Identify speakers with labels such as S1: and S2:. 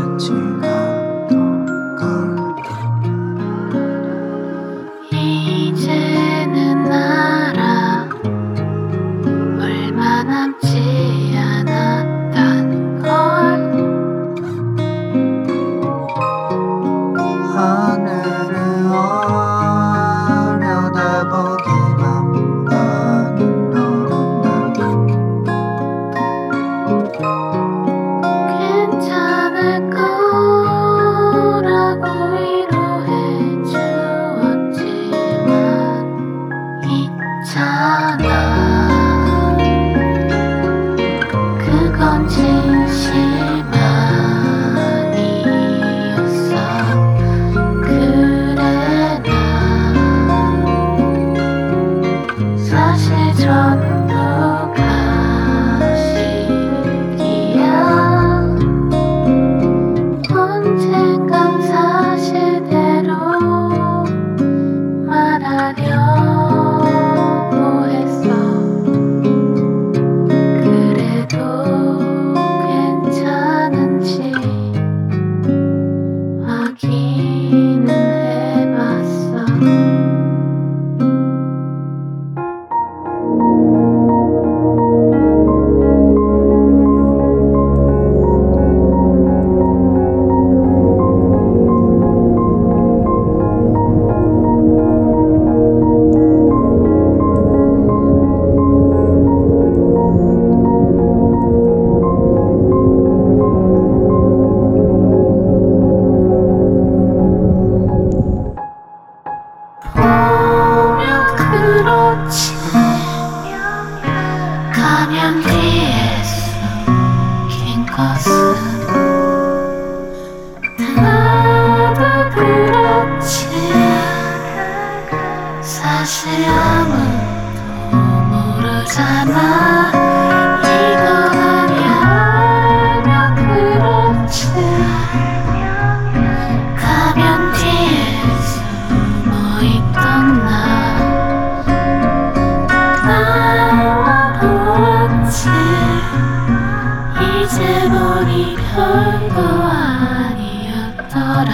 S1: 지났던 걸
S2: 이제는 알아 얼마 남지 않았단 걸
S1: 하늘을 올려다보기만 하는 너는
S2: 괜찮을 거라고 위로해 주었지만 있잖아 그건 진심 아니었어 그래 나 사실 전부가 시기야 언젠간 사실대로 말하려고 했어 그래도 괜찮은지 확인은 해봤어 보면 그렇지 가면 뒤에 숨긴 것은 다들 그렇지 사실 아무도 모르잖아 이건 아니야 알면 그렇지 가면 뒤에 숨어있던 날 보았지 이제 보니 별거 아니었더라